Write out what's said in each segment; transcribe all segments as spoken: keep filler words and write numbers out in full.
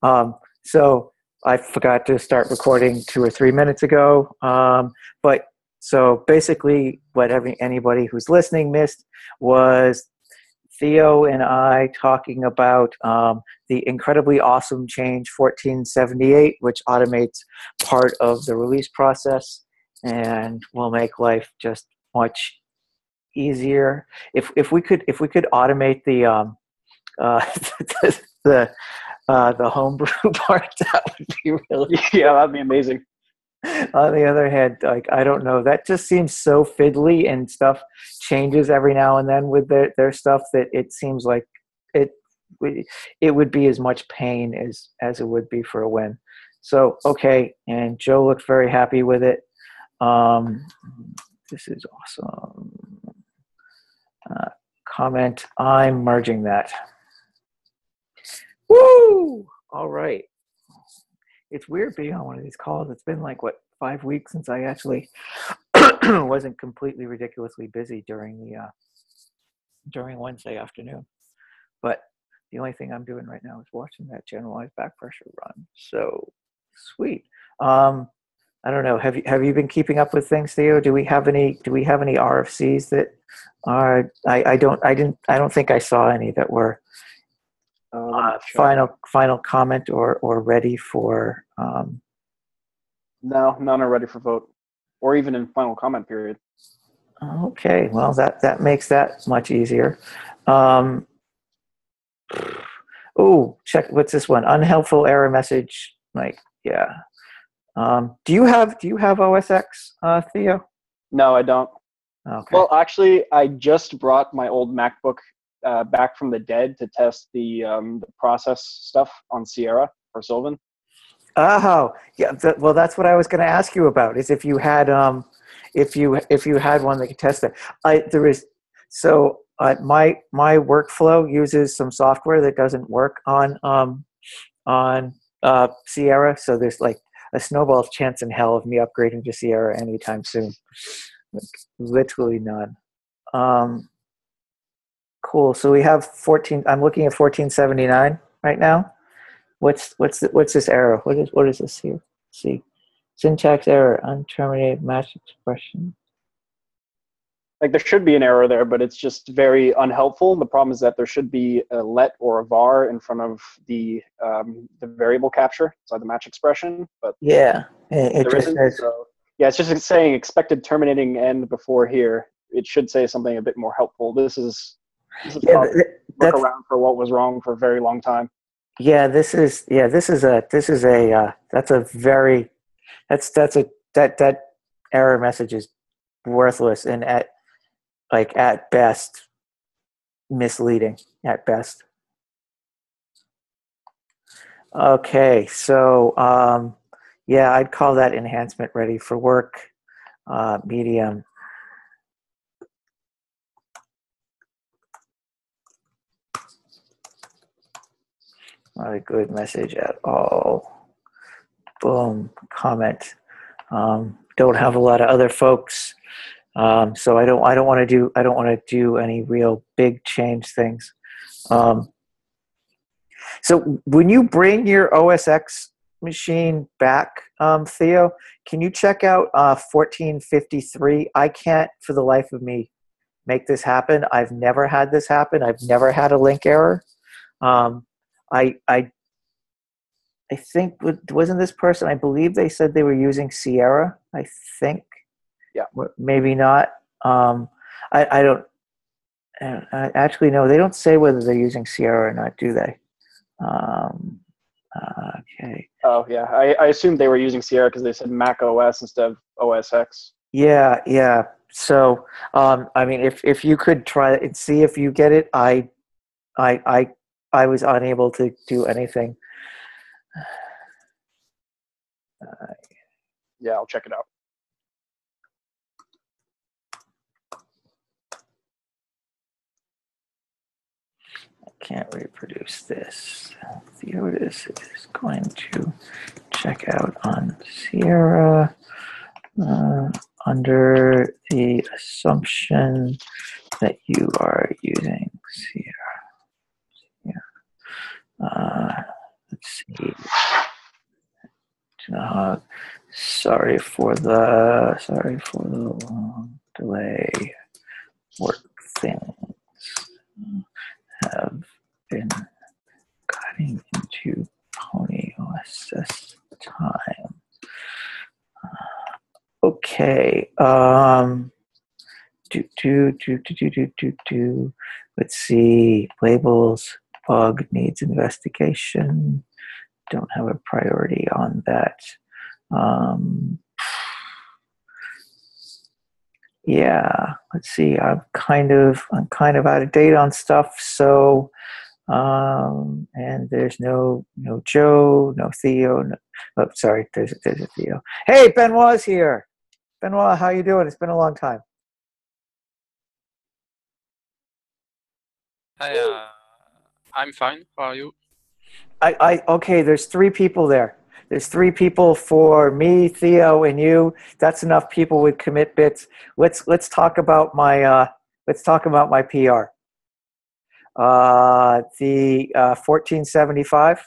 Um, so I forgot to start recording two or three minutes ago. Um, but so basically, what every, anybody who's listening missed was Theo and I talking about um, the incredibly awesome change fourteen seventy-eight, which automates part of the release process and will make life just much easier. If if we could if we could automate the um, uh, the the, uh, the homebrew part, that would be really yeah, that'd be amazing. On the other hand, like I don't know, that just seems so fiddly, and stuff changes every now and then with their, their stuff that it seems like it it would be as much pain as as it would be for a win. So okay, and Joe looked very happy with it. Um, this is awesome. Uh, comment, I'm merging that. Woo! All right. It's weird being on one of these calls. It's been like, what, five weeks since I actually wasn't completely ridiculously busy during the uh, during Wednesday afternoon. But the only thing I'm doing right now is watching that generalized back pressure run. So sweet. Um, I don't know. Have you have you been keeping up with things, Theo? Do we have any Do we have any R F Cs that are? I, I don't. I didn't. I don't think I saw any that were. Uh, Uh, final final comment or or ready for um, no, none are ready for vote, or even in final comment period. Okay, well that that makes that much easier. Um, oh, check what's this one? Unhelpful error message. Like, yeah. Um, do you have Do you have O S X, uh, Theo? No, I don't. Okay. Well, actually, I just brought my old MacBook uh, back from the dead to test the um, the process stuff on Sierra for Sylvan. Oh, yeah. Th- well, that's what I was going to ask you about. Is if you had um, if you if you had one that could test it. I there is so uh, my my workflow uses some software that doesn't work on um on uh, Sierra. So there's like a snowball's chance in hell of me upgrading to Sierra anytime soon. Like, literally none. Um, cool. So we have fourteen. I'm looking at fourteen seventy-nine right now. What's what's the, what's this error? What is what is this here? Let's see, syntax error, unterminated match expression. Like there should be an error there, but it's just very unhelpful. The problem is that there should be a let or a var in front of the um, the variable capture, so the match expression. But yeah, it, it there just isn't. says, So yeah, it's just saying expected terminating end before here. It should say something a bit more helpful. This is this is yeah, probably that's, workaround for what was wrong for a very long time. yeah. This is yeah. This is a this is a uh, that's a very that's that's a that that error message is worthless and at like at best misleading at best. Okay, so um, yeah, I'd call that enhancement ready for work, uh, medium. Not a good message at all. Boom, comment. Um, don't have a lot of other folks, um, so I don't. I don't want to do. I don't want to do any real big change things. Um, so when you bring your O S X machine back, um, Theo, can you check out uh, fourteen fifty-three? I can't, for the life of me, make this happen. I've never had this happen. I've never had a link error. Um, I I I think wasn't this person? I believe they said they were using Sierra. I think. Yeah. Maybe not. Um, I I don't. I actually, no, they don't say whether they're using Sierra or not, do they? Um, uh, okay. Oh yeah, I, I assumed they were using Sierra because they said Mac O S instead of O S X. Yeah, yeah. So, um, I mean, if if you could try and see if you get it, I, I, I, I was unable to do anything. Uh, yeah, I'll check it out. I can't reproduce this. Theodis is going to check out on Sierra uh, under the assumption that you are using Sierra. Yeah. Uh, let's see. Uh, sorry for the sorry for the long delay. Work things have been cutting into Pony O S S time. Okay. Um, do, do, do, do, do, do, do, do. Let's see. Labels. Bug needs investigation. Don't have a priority on that. Um, yeah. Let's see. I'm kind of I'm kind of out of date on stuff. So, um, and there's no no Joe, no Theo. No, oh, sorry. There's there's a Theo. Hey, Benoit's here. Benoit, how you doing? It's been a long time. Hi, uh, I'm fine. How are you? I, I okay, there's three people there. There's three people for me, Theo, and you. That's enough people with commit bits. Let's let's talk about my uh, let's talk about my P R. Uh, the uh, fourteen seventy-five.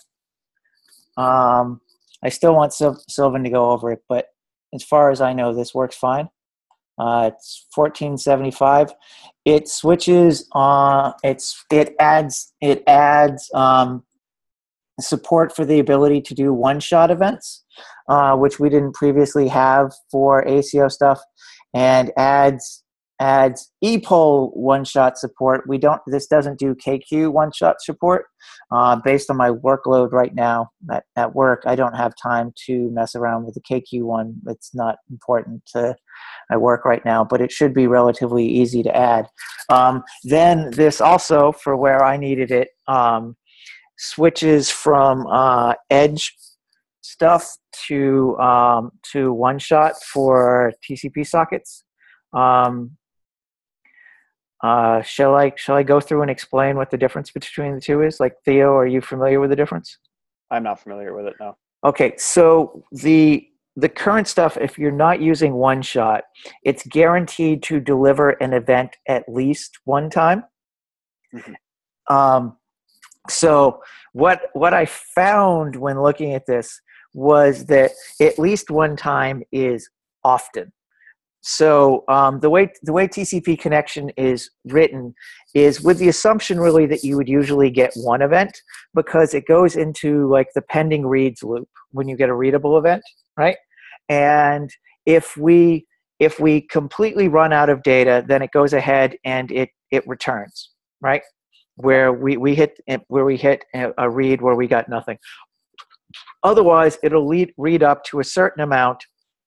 Um, I still want Sil- Sylvan to go over it, but as far as I know, this works fine. Uh, it's fourteen seventy-five. It switches on. It's it adds it adds. Um, support for the ability to do one-shot events, uh, which we didn't previously have for A C O stuff, and adds adds E P O L one-shot support. We don't. This doesn't do K Q one-shot support. Uh, based on my workload right now at, at work, I don't have time to mess around with the K Q one. It's not important to my work right now, but it should be relatively easy to add. Um, then this also, for where I needed it, um, switches from uh, edge stuff to um, to one shot for T C P sockets. Um, uh, shall I shall I go through and explain what the difference between the two is? Like, Theo, are you familiar with the difference? I'm not familiar with it, no. Okay, so the the current stuff, if you're not using one shot, it's guaranteed to deliver an event at least one time. Mm-hmm. Um, So what what I found when looking at this was that at least one time is often. So um, the way the way T C P connection is written is with the assumption really that you would usually get one event, because it goes into like the pending reads loop when you get a readable event, right? And if we if we completely run out of data, then it goes ahead and it it returns, right? Where we, we hit where we hit a read where we got nothing. Otherwise, it'll lead, read up to a certain amount,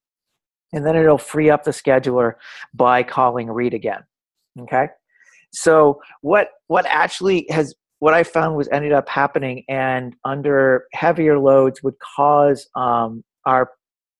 and then it'll free up the scheduler by calling read again. Okay, so what what actually has what I found was ended up happening, and under heavier loads would cause um, our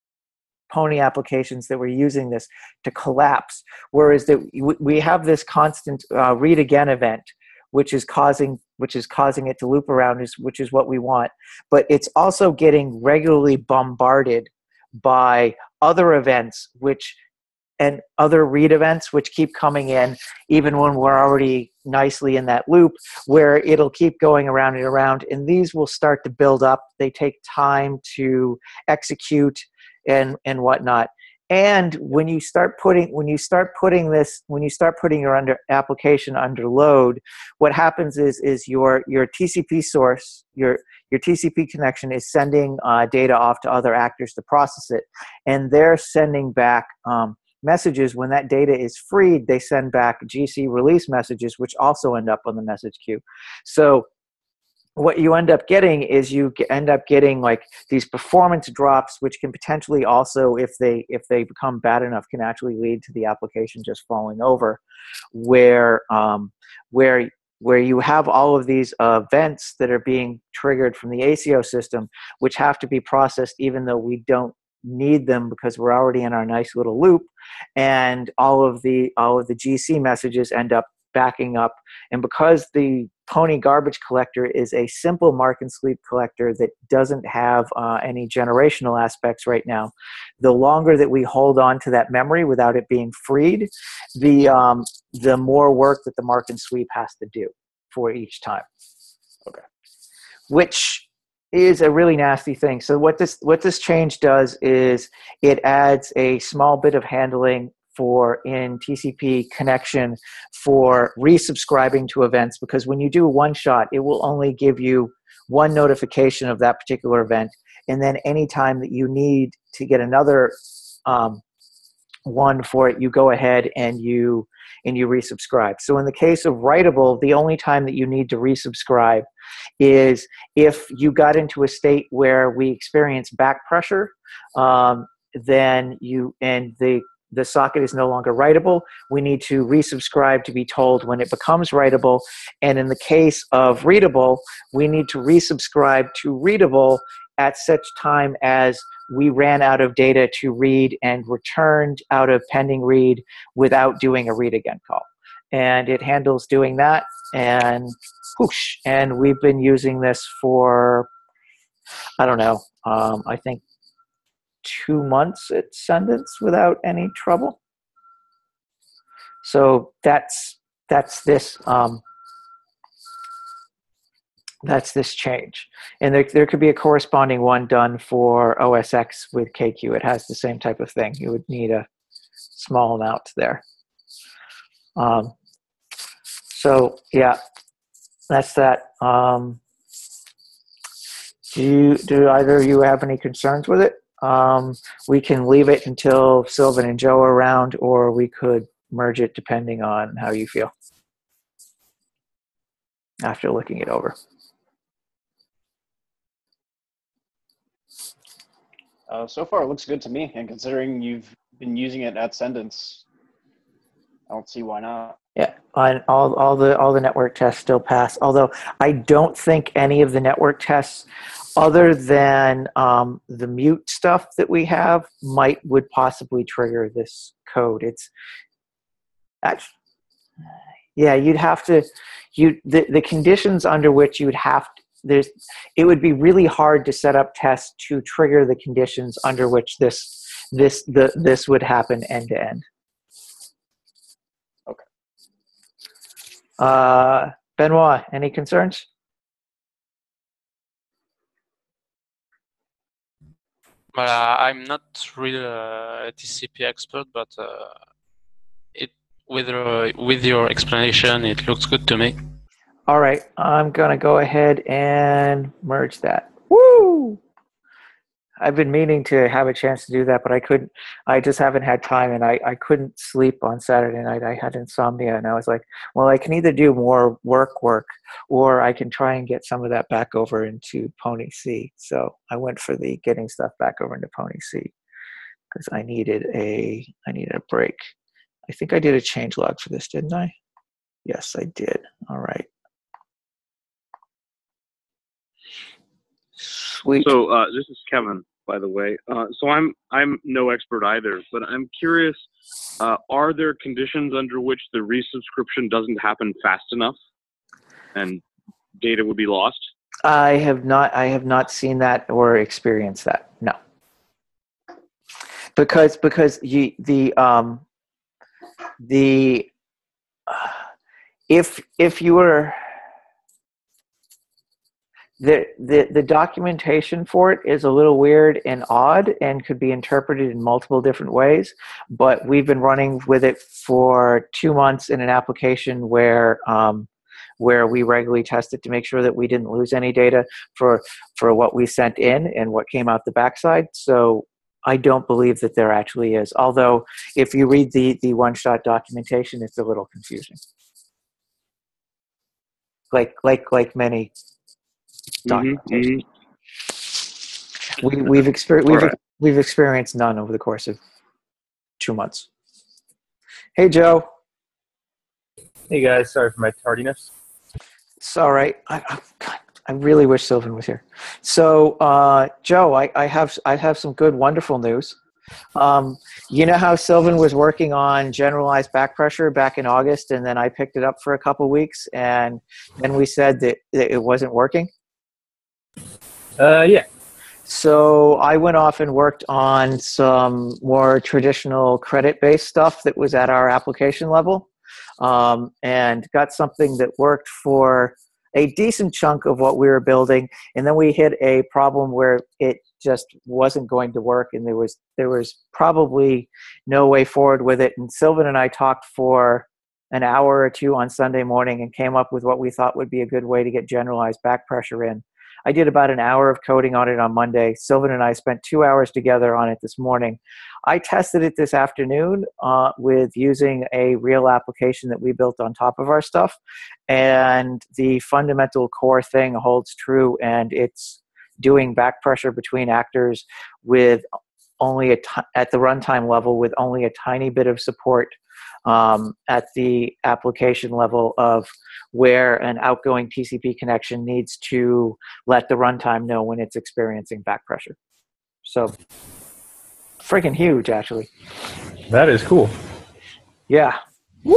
Pony applications that were using this to collapse. Whereas that we have this constant uh, read again event, which is causing which is causing it to loop around, is which is what we want. But it's also getting regularly bombarded by other events, which and other read events, which keep coming in, even when we're already nicely in that loop, where it'll keep going around and around. And these will start to build up. They take time to execute and and whatnot. And when you start putting when you start putting this when you start putting your under application under load, what happens is is your your T C P source, your your T C P connection is sending uh, data off to other actors to process it, and they're sending back um, messages. When that data is freed, they send back G C release messages, which also end up on the message queue. So what you end up getting is you end up getting like these performance drops, which can potentially also, if they if they become bad enough, can actually lead to the application just falling over, where um, where where you have all of these uh, events that are being triggered from the A C O system, which have to be processed even though we don't need them because we're already in our nice little loop, and all of the all of the G C messages end up backing up. And because the Pony garbage collector is a simple mark and sleep collector that doesn't have uh, any generational aspects right now, the longer that we hold on to that memory without it being freed, the um, the more work that the mark and sweep has to do for each time. Okay. Which is a really nasty thing. So what this what this change does is it adds a small bit of handling for in T C P connection for resubscribing to events, because when you do a one shot, it will only give you one notification of that particular event, and then anytime that you need to get another um, one for it, you go ahead and you and you resubscribe. So in the case of Writable, the only time that you need to resubscribe is if you got into a state where we experience back pressure, um, then you and the the socket is no longer writable. We need to resubscribe to be told when it becomes writable. And in the case of readable, we need to resubscribe to readable at such time as we ran out of data to read and returned out of pending read without doing a read again call. And it handles doing that, and whoosh, and we've been using this for, I don't know, um, I think two months at Sundance without any trouble. So that's that's this um, that's this change, and there there could be a corresponding one done for O S X with K Q. It has the same type of thing. You would need a small amount there. Um, so yeah, that's that. Um, do you, do either of you have any concerns with it? Um, we can leave it until Sylvan and Joe are around, or we could merge it depending on how you feel after looking it over. Uh, so far, it looks good to me, and considering you've been using it at Sendence, I don't see why not. Yeah, on all all the all the network tests still pass. Although I don't think any of the network tests, other than um, the mute stuff that we have, might would possibly trigger this code. It's actually, yeah, you'd have to you the the conditions under which you'd have to, there's it would be really hard to set up tests to trigger the conditions under which this this the this would happen end to end. Okay. Uh, Benoit, any concerns? Well, uh, I'm not really a T C P expert, but uh, it with uh, with your explanation, it looks good to me. All right, I'm gonna go ahead and merge that. Woo! I've been meaning to have a chance to do that, but I couldn't. I just haven't had time, and I, I couldn't sleep on Saturday night. I had insomnia, and I was like, well, I can either do more work work, or I can try and get some of that back over into Pony C. So I went for the getting stuff back over into Pony C because I needed a I needed a break. I think I did a change log for this, didn't I? Yes, I did. All right. Sweet. So uh, this is Kevin, by the way. Uh, so I'm I'm no expert either, but I'm curious. Uh, are there conditions under which the resubscription doesn't happen fast enough, and data would be lost? I have not. I have not seen that or experienced that. No, because because you the um the uh, if if you were. The, the the documentation for it is a little weird and odd and could be interpreted in multiple different ways, but we've been running with it for two months in an application where um, where we regularly test it to make sure that we didn't lose any data for for what we sent in and what came out the backside. So I don't believe that there actually is. Although if you read the the one-shot documentation, it's a little confusing. Like like like many. Mm-hmm, mm-hmm. We, we've, exper- we've, right. we've experienced none over the course of two months. Hey, Joe. Hey, guys. Sorry for my tardiness. It's all right. I, I, God, I really wish Sylvan was here. So, uh, Joe, I, I, have, I have some good, wonderful news. Um, you know how Sylvan was working on generalized back pressure back in August, and then I picked it up for a couple weeks, and then we said that, that it wasn't working? Uh, yeah. So I went off and worked on some more traditional credit-based stuff that was at our application level, um, and got something that worked for a decent chunk of what we were building, and then we hit a problem where it just wasn't going to work, and there was there was probably no way forward with it. And Sylvan and I talked for an hour or two on Sunday morning and came up with what we thought would be a good way to get generalized back pressure in. I did about an hour of coding on it on Monday. Sylvan and I spent two hours together on it this morning. I tested it this afternoon uh, with using a real application that we built on top of our stuff. And the fundamental core thing holds true, and it's doing back pressure between actors with only a t- at the runtime level with only a tiny bit of support um, at the application level of where an outgoing T C P connection needs to let the runtime know when it's experiencing back pressure. So freaking huge, actually. That is cool. Yeah. Woo!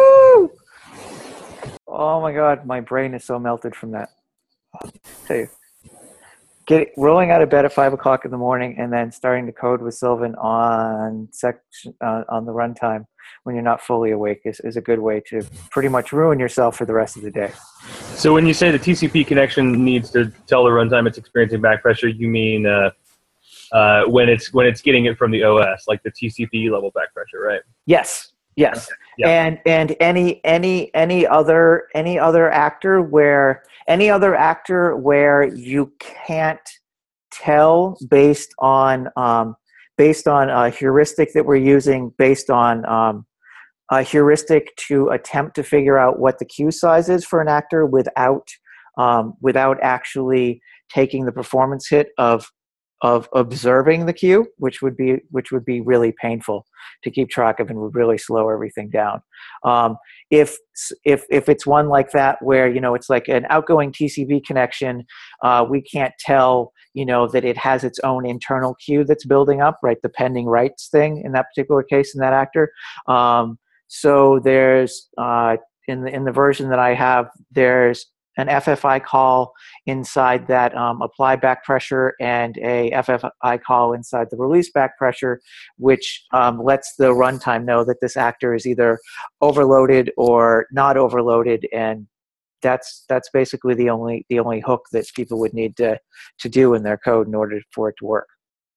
Oh my God, my brain is so melted from that. I'll tell you. Get rolling out of bed at five o'clock in the morning and then starting to code with Sylvan on section uh, on the runtime when you're not fully awake is, is a good way to pretty much ruin yourself for the rest of the day. So when you say the T C P connection needs to tell the runtime it's experiencing back pressure, you mean uh, uh, when it's when it's getting it from the O S, like the T C P level back pressure, right? Yes. Yes. Okay. Yeah. And and any any any other any other actor where any other actor where you can't tell based on um, based on a heuristic that we're using based on um, a heuristic to attempt to figure out what the queue size is for an actor without um, without actually taking the performance hit of of observing the queue, which would be which would be really painful to keep track of and would really slow everything down. Um, if if if it's one like that where you know it's like an outgoing T C P connection, uh, we can't tell you know that it has its own internal queue that's building up, right? The pending writes thing in that particular case in that actor. Um, so there's uh, in the in the version that I have, there's an F F I call inside that um, apply back pressure and a F F I call inside the release back pressure, which um, lets the runtime know that this actor is either overloaded or not overloaded, and that's that's basically the only the only hook that people would need to to do in their code in order for it to work.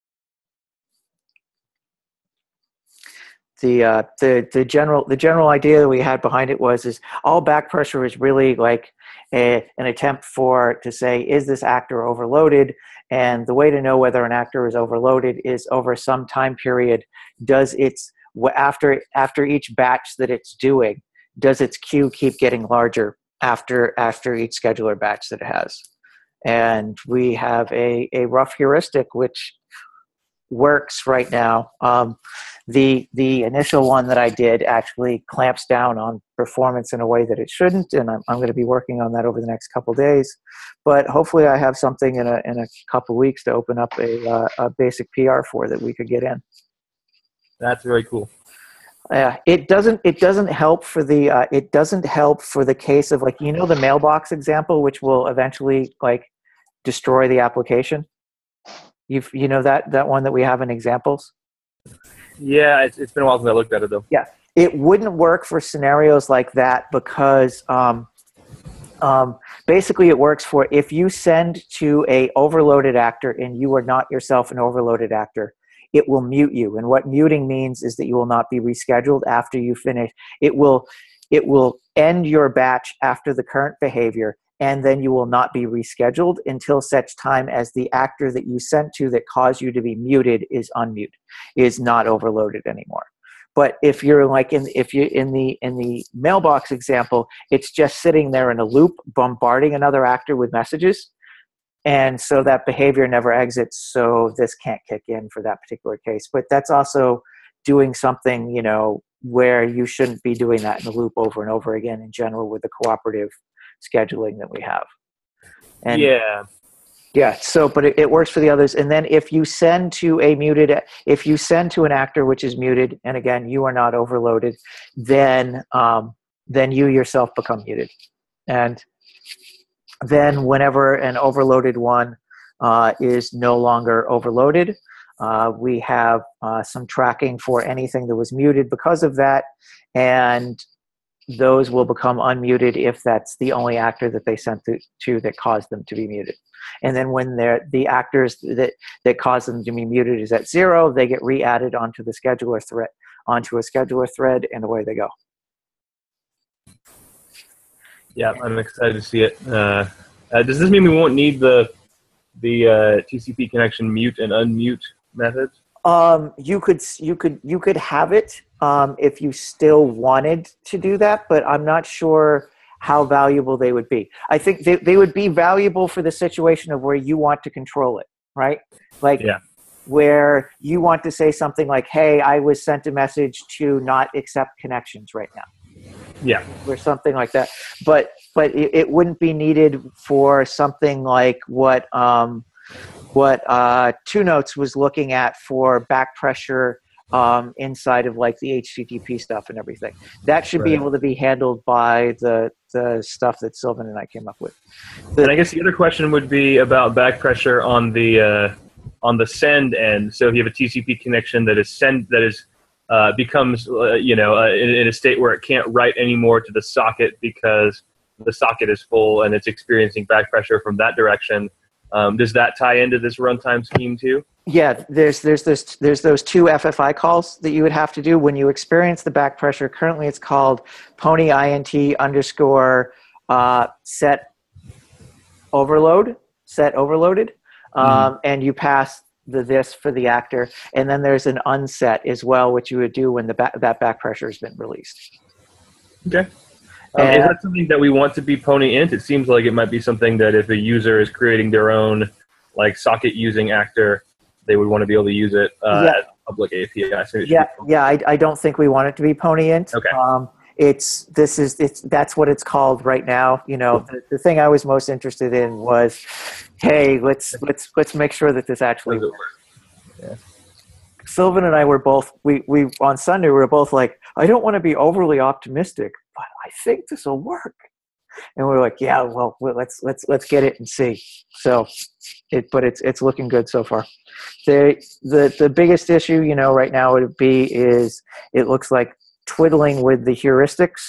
The, uh, the the general the general idea that we had behind it was is all back pressure is really like a, an attempt for to say, is this actor overloaded? And the way to know whether an actor is overloaded is over some time period. Does its after after each batch that it's doing, does its queue keep getting larger after after each scheduler batch that it has? And we have a a rough heuristic which works right now. Um, the the initial one that I did actually clamps down on performance in a way that it shouldn't, and I'm I'm going to be working on that over the next couple of days. But hopefully, I have something in a in a couple of weeks to open up a uh, a basic P R for that we could get in. That's very cool. Yeah, uh, it doesn't it doesn't help for the uh, it doesn't help for the case of like you know the mailbox example, which will eventually like destroy the application. You've, you know that that one that we have in examples? Yeah, it's, it's been a while since I looked at it, though. Yeah, it wouldn't work for scenarios like that because um, um, basically it works for if you send to a overloaded actor and you are not yourself an overloaded actor, it will mute you. And what muting means is that you will not be rescheduled after you finish. It will, it will end your batch after the current behavior, and then you will not be rescheduled until such time as the actor that you sent to that caused you to be muted is unmuted, is not overloaded anymore. But if you're like in if you in the in the mailbox example, it's just sitting there in a loop, bombarding another actor with messages, and so that behavior never exits. So this can't kick in for that particular case. But that's also doing something, you know, where you shouldn't be doing that in a loop over and over again in general with the cooperative scheduling that we have. And yeah. Yeah. So, but it, it works for the others. And then if you send to a muted, if you send to an actor which is muted, and again, you are not overloaded, then, um, then you yourself become muted. And then whenever an overloaded one uh, is no longer overloaded, uh, we have uh, some tracking for anything that was muted because of that. And those will become unmuted if that's the only actor that they sent to, to that caused them to be muted. And then when they're, the actors that, that cause them to be muted is at zero, they get re-added onto the scheduler thread, onto a scheduler thread, and away they go. Yeah, I'm excited to see it. Uh, uh, does this mean we won't need the the uh, T C P connection mute and unmute methods? Um, you could you could you could have it um, if you still wanted to do that, but I'm not sure how valuable they would be. I think they, they would be valuable for the situation of where you want to control it, right? Like Yeah. where you want to say something like, "Hey, I was sent a message to not accept connections right now," Yeah. or something like that. But but it, it wouldn't be needed for something like what. Um, what uh, Two Notes was looking at for back pressure um, inside of like the H T T P stuff and everything. That should be Right. able to be handled by the the stuff that Sylvan and I came up with. The, And I guess the other question would be about back pressure on the uh, on the send end. So if you have a T C P connection that is send that is uh, becomes uh, you know uh, in, in a state where it can't write anymore to the socket because the socket is full and it's experiencing back pressure from that direction. Um, does that tie into this runtime scheme too? yeah, there's there's this there's those two F F I calls that you would have to do when you experience the back pressure. Currently, it's called pony int underscore uh, set overload set overloaded, um, Mm-hmm. and you pass the this for the actor, and then there's an unset as well, which you would do when the back, that back pressure has been released. Okay. Um, is And- that something that we want to be pony int? It seems like it might be something that if a user is creating their own like socket using actor, they would want to be able to use it uh, Yeah. as a public A P I. So it should Yeah, be- yeah, I, I don't think we want it to be pony int. Okay. Um, it's this is it's that's what it's called right now. You know, the, the thing I was most interested in was, hey, let's let's let's make sure that this actually Does it works. work? Sylvan and I were both we we on Sunday we were both like, I don't want to be overly optimistic, but I think this will work. And we were like, yeah, well, well, let's let's let's get it and see. So, it but it's it's looking good so far. The the the biggest issue, you know, right now would be is it looks like twiddling with the heuristics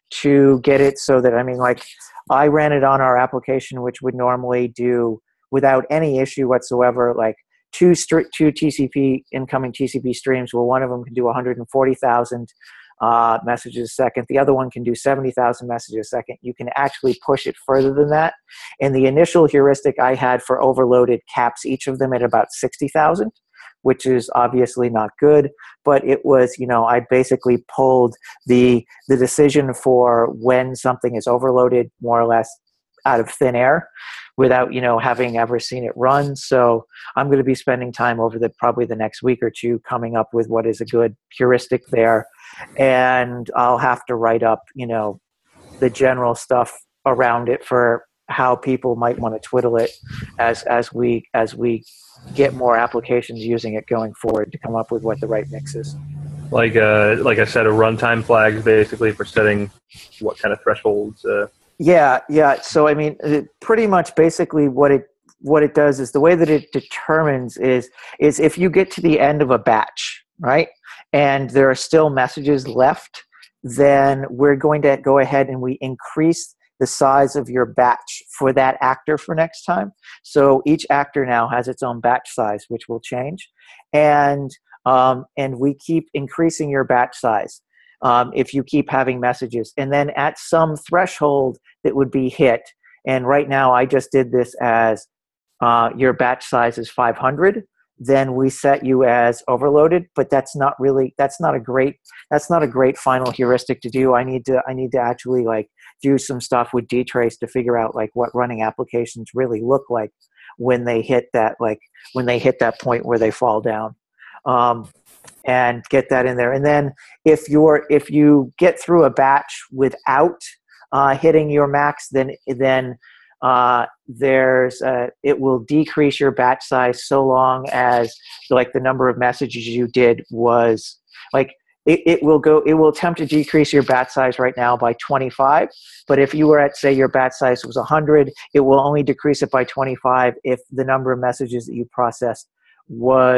to get it so that, I mean, like I ran it on our application, which would normally do without any issue whatsoever, like two stri- two T C P incoming T C P streams, where one of them can do one hundred forty thousand uh, messages a second. The other one can do seventy thousand messages a second. You can actually push it further than that. And the initial heuristic I had for overloaded caps each of them at about sixty thousand, which is obviously not good. But it was, you know, I basically pulled the the decision for when something is overloaded more or less out of thin air without, you know, having ever seen it run. So I'm going to be spending time over the probably the next week or two coming up with what is a good heuristic there. And I'll have to write up, you know, the general stuff around it for how people might want to twiddle it as as we as we get more applications using it going forward to come up with what the right mix is. Like uh, like a set of runtime flags, basically for setting what kind of thresholds. Uh, Yeah, yeah. So I mean, it, pretty much, basically, what it what it does is the way that it determines is is if you get to the end of a batch, right, and there are still messages left, then we're going to go ahead and we increase the size of your batch for that actor for next time. So each actor now has its own batch size, which will change, and um, and we keep increasing your batch size. Um, if you keep having messages. And then at some threshold that would be hit, and right now I just did this as uh, your batch size is five hundred, then we set you as overloaded, but that's not really, that's not a great, that's not a great final heuristic to do. I need to, I need to actually like do some stuff with dtrace to figure out like what running applications really look like when they hit that, like when they hit that point where they fall down. Um, and get that in there. And then if you're if you get through a batch without uh, hitting your max, then then uh, there's a, it will decrease your batch size so long as like the number of messages you did was like it, it will go it will attempt to decrease your batch size right now by twenty-five. But if you were at, say, your batch size was one hundred, it will only decrease it by twenty-five if the number of messages that you processed was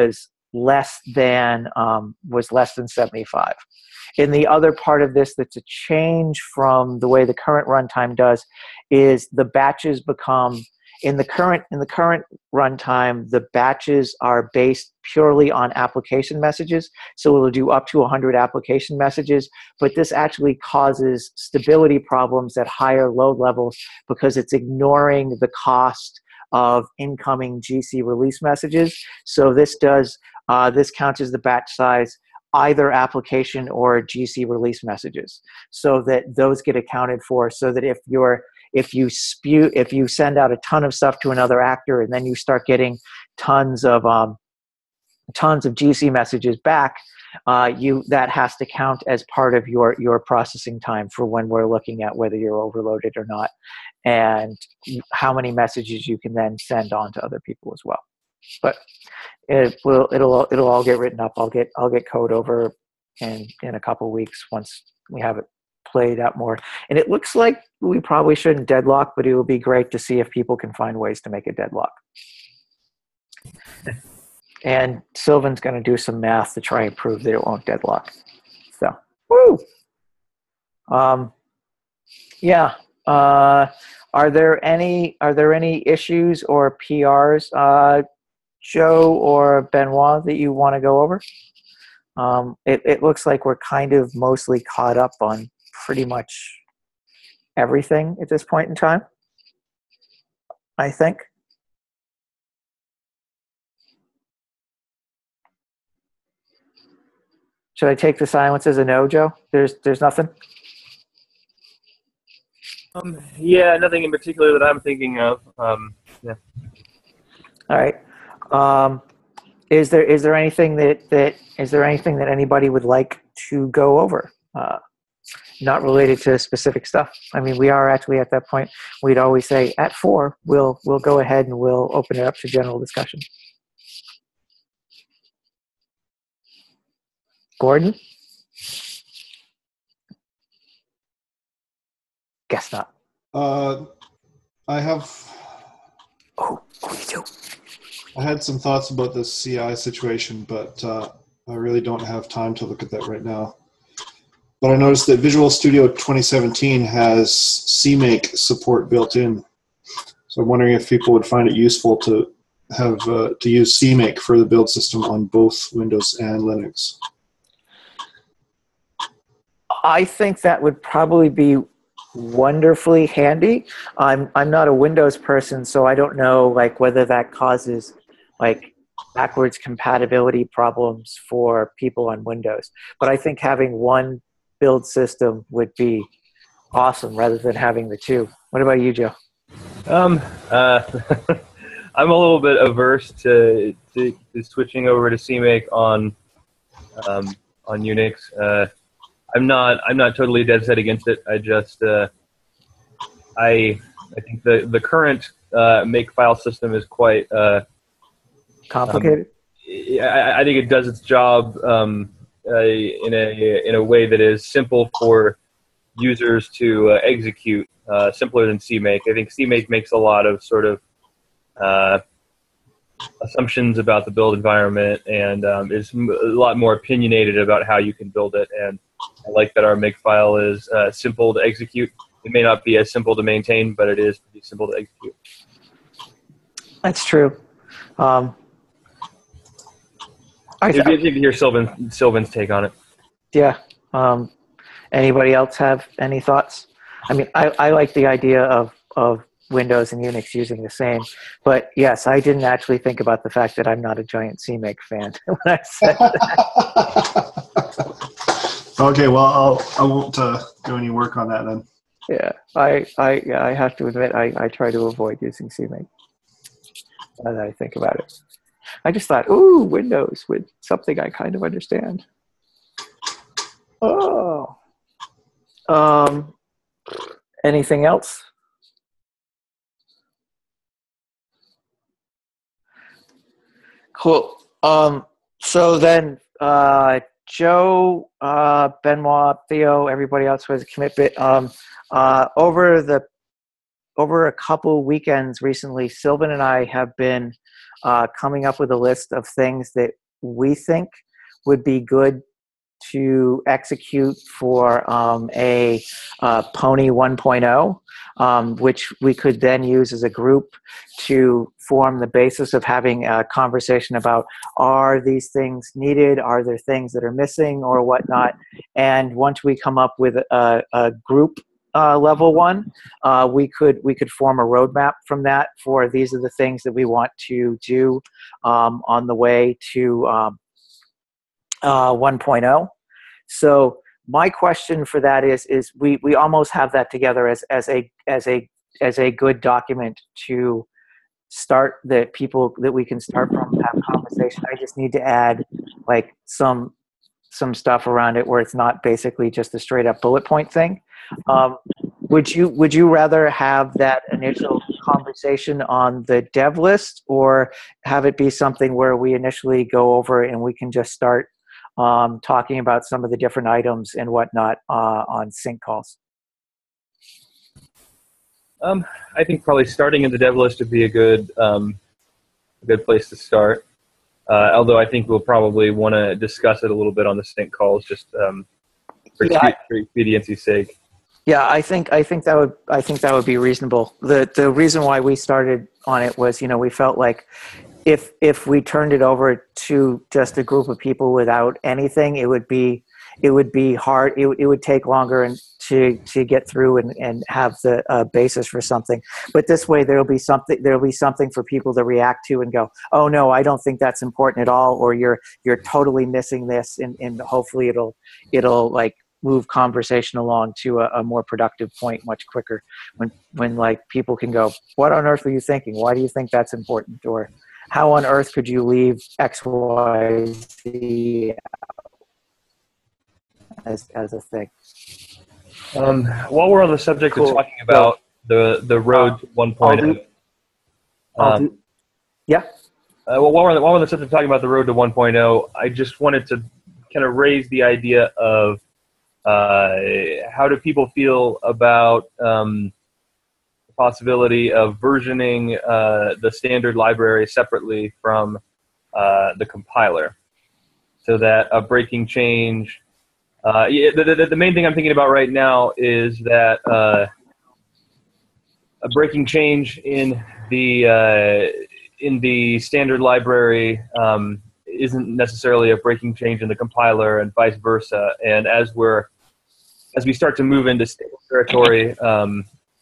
less than um, was less than seventy-five. And the other part of this that's a change from the way the current runtime does is the batches become in the current in the current runtime, the batches are based purely on application messages. So it'll do up to one hundred application messages, but this actually causes stability problems at higher load levels because it's ignoring the cost of incoming G C release messages. So this does uh, this counts as the batch size, either application or G C release messages, so that those get accounted for. So that if you're if you spew if you send out a ton of stuff to another actor and then you start getting tons of um, tons of G C messages back, uh, you that has to count as part of your your processing time for when we're looking at whether you're overloaded or not, and how many messages you can then send on to other people as well. But it will it'll it'll all get written up. I'll get I'll get code over in in a couple of weeks once we have it played out more. And it looks like we probably shouldn't deadlock, but it would be great to see if people can find ways to make it deadlock. And Sylvan's going to do some math to try and prove that it won't deadlock. So, woo! Um, yeah. Uh, are there any are there any issues or P Rs, uh, Joe or Benoit, that you want to go over? Um, it, it looks like we're kind of mostly caught up on pretty much everything at this point in time, I think. Should I take the silence as a no, Joe? There's there's nothing? Um, yeah, nothing in particular that I'm thinking of. Um, yeah. All right. Um, is there is there anything that, that is there anything that anybody would like to go over? Uh, not related to specific stuff. I mean, we are actually at that point. We'd always say at four, we'll we'll go ahead and we'll open it up to general discussion. Gordon? Guess not. Uh, I have. Oh, oh, you do. I had some thoughts about the C I situation, but uh, I really don't have time to look at that right now. But I noticed that Visual Studio twenty seventeen has C make support built in. So I'm wondering if people would find it useful to have uh, to use C make for the build system on both Windows and Linux. I think that would probably be wonderfully handy. I'm I'm not a Windows person, so I don't know like whether that causes like backwards compatibility problems for people on Windows. But I think having one build system would be awesome rather than having the two. What about you, Joe? Um, uh, I'm a little bit averse to, to, to switching over to C make on um, on Unix. Uh, I'm not I'm not totally dead set against it. I just uh, I I think the the current uh, make file system is quite uh, complicated. Um, I, I think it does its job um, uh, in a in a way that is simple for users to uh, execute, uh, simpler than C make. I think C make makes a lot of sort of uh, assumptions about the build environment and um, is a lot more opinionated about how you can build it. And I like that our makefile is uh, simple to execute. It may not be as simple to maintain, but it is pretty simple to execute. That's true. Um, I, It'd be interesting to hear Sylvan, Sylvan's take on it. Yeah. Um, anybody else have any thoughts? I mean, I, I like the idea of, of Windows and Unix using the same, but yes, I didn't actually think about the fact that I'm not a giant C make fan when I said that. Okay, well, I'll, I won't uh, do any work on that then. Yeah, I, I, yeah, I have to admit, I, I try to avoid using C make. Now that I think about it, I just thought, ooh, Windows with something I kind of understand. Oh, um, anything else? Cool. Um, so then, uh, Joe, uh, Benoit, Theo, everybody else who has a commit bit. Um, uh, over the over a couple weekends recently, Sylvan and I have been uh, coming up with a list of things that we think would be good to execute for um, a uh, Pony one point oh, um, which we could then use as a group to form the basis of having a conversation about, are these things needed? Are there things that are missing or whatnot? And once we come up with a, a group uh, level one, uh, we could we could form a roadmap from that for these are the things that we want to do um, on the way to um, uh, one point oh. So my question for that is is we we almost have that together as as a as a as a good document to start that people that we can start from, have conversation. I just need to add like some some stuff around it where it's not basically just a straight up bullet point thing. Um, would you would you rather have that initial conversation on the dev list, or have it be something where we initially go over and we can just start um, talking about some of the different items and whatnot uh, on sync calls? Um, I think probably starting in the dev list would be a good um, a good place to start. Uh, although I think we'll probably want to discuss it a little bit on the sync calls, just um, for, Yeah. for expediency's sake. Yeah, I think I think that would I think that would be reasonable. The the reason why we started on it was, you know, we felt like if if we turned it over to just a group of people without anything, it would be it would be hard. It, it would take longer and to to get through and, and have the uh, basis for something. But this way, there'll be something there'll be something for people to react to and go, oh no, I don't think that's important at all, or you're you're totally missing this, and, and hopefully it'll it'll like move conversation along to a, a more productive point much quicker when when like people can go, what on earth are you thinking? Why do you think that's important? Or how on earth could you leave X, Y, Z as as a thing? Um, while we're on the subject Cool. of talking about the the road Uh, to one I'll point oh, do, I'll um, do, yeah. Uh, well, while we're, on the, while we're on the subject of talking about the road to one point oh, I just wanted to kind of raise the idea of uh, how do people feel about um, the possibility of versioning uh, the standard library separately from uh, the compiler, so that a breaking change. Uh, yeah, the, the, the main thing I'm thinking about right now is that uh, a breaking change in the uh, in the standard library um, isn't necessarily a breaking change in the compiler, and vice versa. And as we're as we start to move into stable territory, um,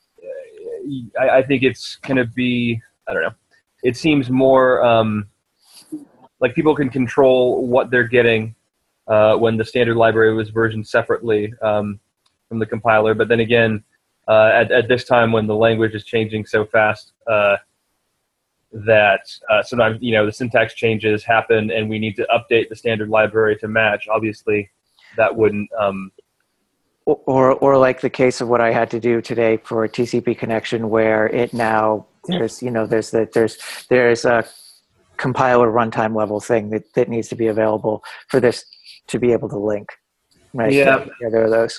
I, I think it's going to be, I don't know, it seems more um, like people can control what they're getting uh, when the standard library was versioned separately um, from the compiler. But then again, uh, at, at this time when the language is changing so fast, uh, that uh, sometimes, you know, the syntax changes happen and we need to update the standard library to match. Obviously, that wouldn't... Um, Or, or like the case of what I had to do today for a T C P connection, where it now there's you know there's the, there's there's a compiler runtime level thing that, that needs to be available for this to be able to link. Right? Yeah. Yeah, there are those.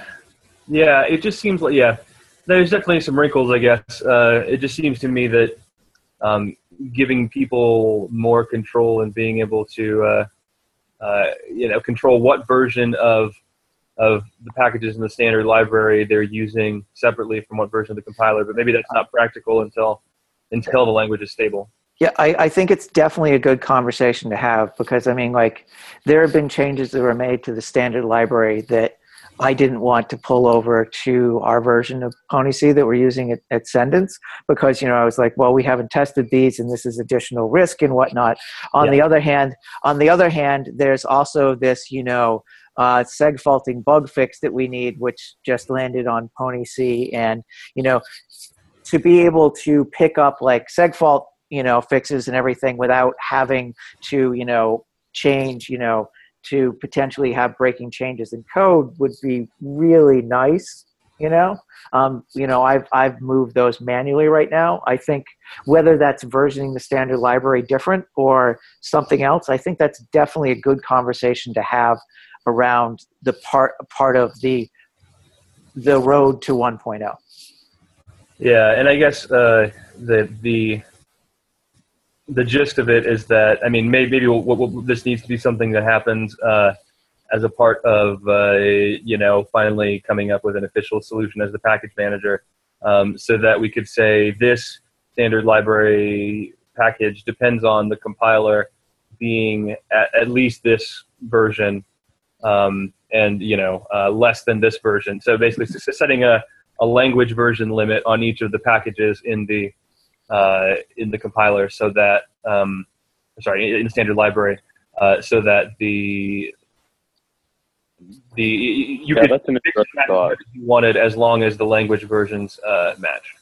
Yeah, it just seems like yeah, there's definitely some wrinkles, I guess. Uh, it just seems to me that um, giving people more control and being able to uh, uh, you know control what version of of the packages in the standard library they're using separately from what version of the compiler, but maybe that's not practical until until the language is stable. Yeah, I, I think it's definitely a good conversation to have, because I mean, like, there have been changes that were made to the standard library that I didn't want to pull over to our version of Pony C that we're using at, at Sendence, because, you know, I was like, well, we haven't tested these and this is additional risk and whatnot. On Yeah. the other hand, on the other hand, there's also this, you know, uh, seg faulting bug fix that we need, which just landed on Pony C. And, you know, to be able to pick up like seg fault, you know, fixes and everything without having to, you know, change, you know, to potentially have breaking changes in code would be really nice, you know. Um, you know, I've, I've moved those manually right now. I think whether that's versioning the standard library different or something else, I think that's definitely a good conversation to have around the part part of the the road to one point oh. Yeah, and I guess uh, the the the gist of it is that, I mean, maybe, maybe we'll, we'll, this needs to be something that happens uh, as a part of, uh, you know, finally coming up with an official solution as the package manager, um, so that we could say this standard library package depends on the compiler being at, at least this version, um, and, you know, uh, less than this version. So basically setting a, a language version limit on each of the packages in the uh, in the compiler, so that um, sorry, in the standard library, uh, so that the the you Yeah, could that's an pick interesting the thought. package you wanted as long as the language versions uh, match.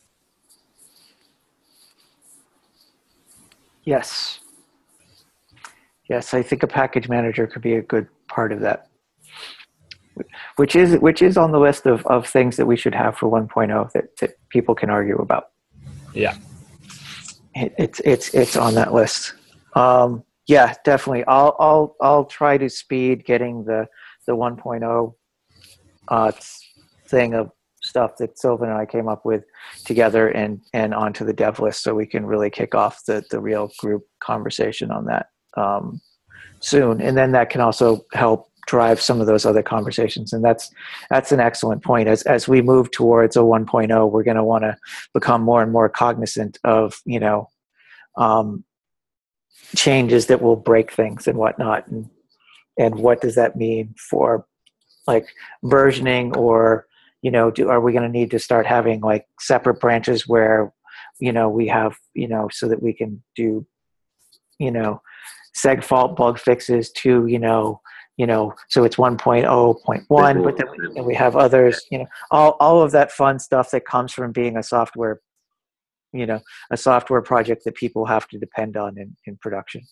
Yes. Yes, I think a package manager could be a good part of that. Which is which is on the list of, of things that we should have for one point oh that, that people can argue about. Yeah. It, it's it's it's on that list. Um, yeah, definitely. I'll I'll I'll try to speed getting the the one point oh uh, thing of stuff that Sylvan and I came up with together and and onto the dev list, so we can really kick off the the real group conversation on that um, soon. And then that can also help drive some of those other conversations. And that's that's an excellent point. As as we move towards a one point oh, we're going to want to become more and more cognizant of, you know, um, changes that will break things and whatnot. And, and what does that mean for like versioning, or, you know, do, are we going to need to start having like separate branches where, you know, we have, you know, so that we can do, you know, segfault bug fixes to, you know, you know, so it's one point oh point one, but then we, and we have others, you know, all, all of that fun stuff that comes from being a software, you know, a software project that people have to depend on in, in production.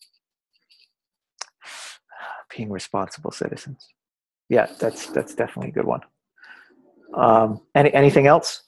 Being responsible citizens. Yeah, that's, that's definitely a good one. Um, any, anything else?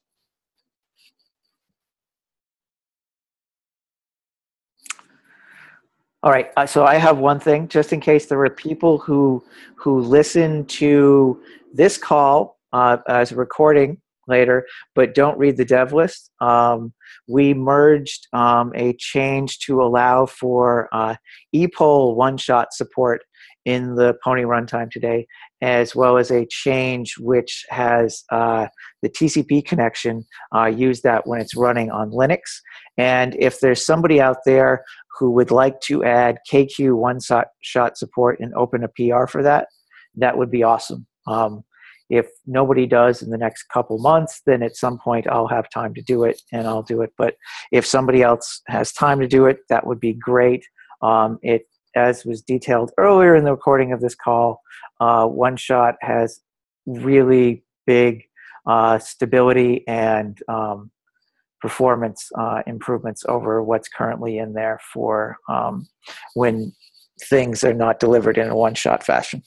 All right, uh, so I have one thing, just in case there are people who who listen to this call uh, as a recording later, but don't read the dev list. Um, we merged um, a change to allow for uh, E P O L one-shot support in the Pony runtime today, as well as a change which has uh, the T C P connection, uh, use that when it's running on Linux. And if there's somebody out there who would like to add K Q one-shot support and open a P R for that, that would be awesome. Um, if nobody does in the next couple months, then at some point I'll have time to do it and I'll do it. But if somebody else has time to do it, that would be great. Um, it, as was detailed earlier in the recording of this call, uh, One-Shot has really big uh, stability and um, performance uh, improvements over what's currently in there for um, when things are not delivered in a one-shot fashion.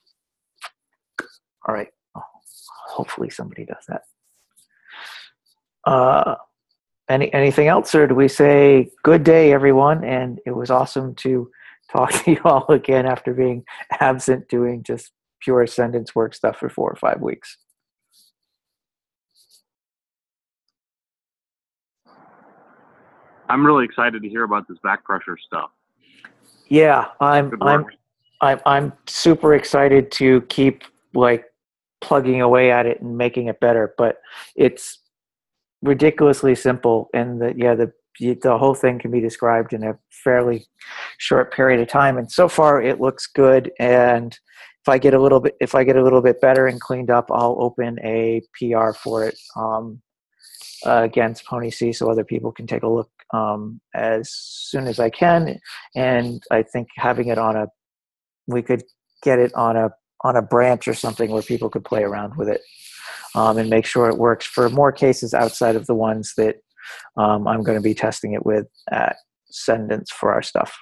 All right. Hopefully somebody does that. Uh, any anything else, or do we say good day, everyone? And it was awesome to talk to you all again after being absent doing just pure Ascendance work stuff for four or five weeks. I'm really excited to hear about this back pressure stuff. Yeah, I'm Good I'm work. I'm I'm super excited to keep like plugging away at it and making it better, but it's ridiculously simple, and the yeah the the whole thing can be described in a fairly short period of time, and so far it looks good. And if I get a little bit if I get a little bit better and cleaned up, I'll open a P R for it um, uh, against Pony C, so other people can take a look um, as soon as I can. And I think having it on a we could get it on a on a branch or something where people could play around with it um, and make sure it works for more cases outside of the ones that um, I'm going to be testing it with at Ascendance for our stuff.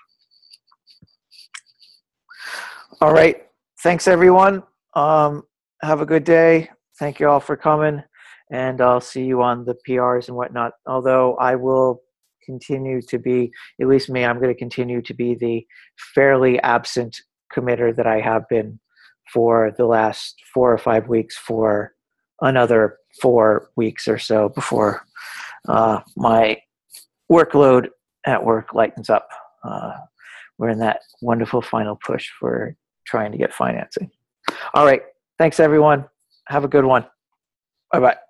All right. Thanks, everyone. Um, have a good day. Thank you all for coming, and I'll see you on the P Rs and whatnot. Although I will continue to be, at least me, I'm going to continue to be the fairly absent committer that I have been for the last four or five weeks for another four weeks or so before uh, my workload at work lightens up. Uh, we're in that wonderful final push for trying to get financing. All right. Thanks, everyone. Have a good one. Bye-bye.